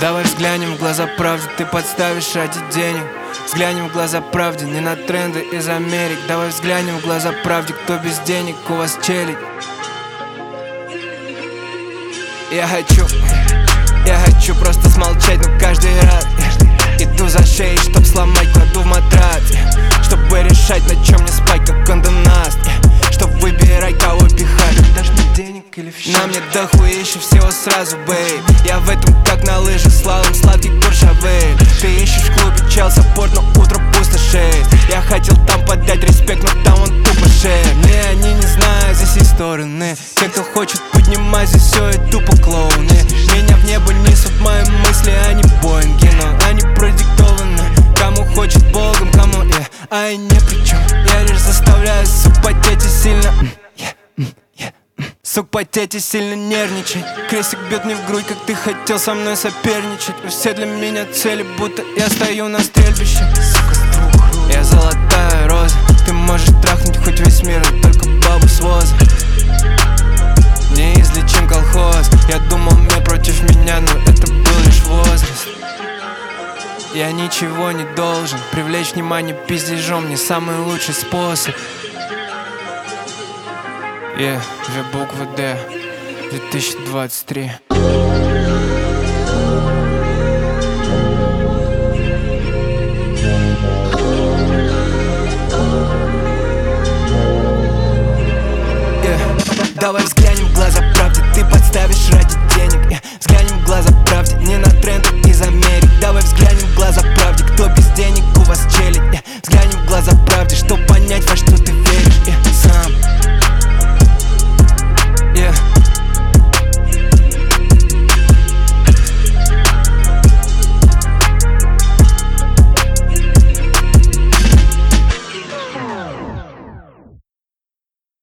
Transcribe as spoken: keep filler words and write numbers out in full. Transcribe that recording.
Давай взглянем в глаза правде, ты подставишь ради денег. Взглянем в глаза правде, не на тренды из Америк. Давай взглянем в глаза правде, кто без денег, у вас челядь. Я хочу, я хочу просто смолчать, но каждый раз иду за шеей, чтоб сломать, кладу в матрас, чтобы решать, на чем мне спать, как кондонаст, чтоб выбирать, кого пихать. Дашь мне денег или в счет? На мне дохуище всего сразу, бейб. Я в этом как на лыжах, слалом сладкий куршавей. Ты ищешь в клубе чел саппорт, но утро пустошеет. Я хотел там подать респект, но там он тупо шеет. Не, они не знают здесь и стороны. Те, кто хочет поднимать здесь все, и тупо клоуны. Меня в небо несут мои мысли, а не боинги, но они продиктованы кому хочет Богом, кому я, а я не при чем. Я лишь заставляю сук потеть и сильно yeah, yeah, сук потеть и сильно нервничать. Крестик бьет мне в грудь, как ты хотел со мной соперничать. Все для меня цели, будто я стою на стрельбище. Я золотая роза, ты можешь трахнуть хоть весь мир, но только бабу с воза. Неизлечим колхоз. Я думал, мир против меня, но это был лишь возраст. Я ничего не должен, привлечь внимание пиздежом не самый лучший способ. Yeah, две буквы Д, две тысячи двадцать три. Давай взглянем в глаза правде, ты подставишь ради денег. yeah. Взглянем в глаза правде, не на тренды из Америк. Давай взглянем в глаза правде, кто без денег, у вас челядь. yeah. Взглянем в глаза правде, чтоб понять, во что ты веришь.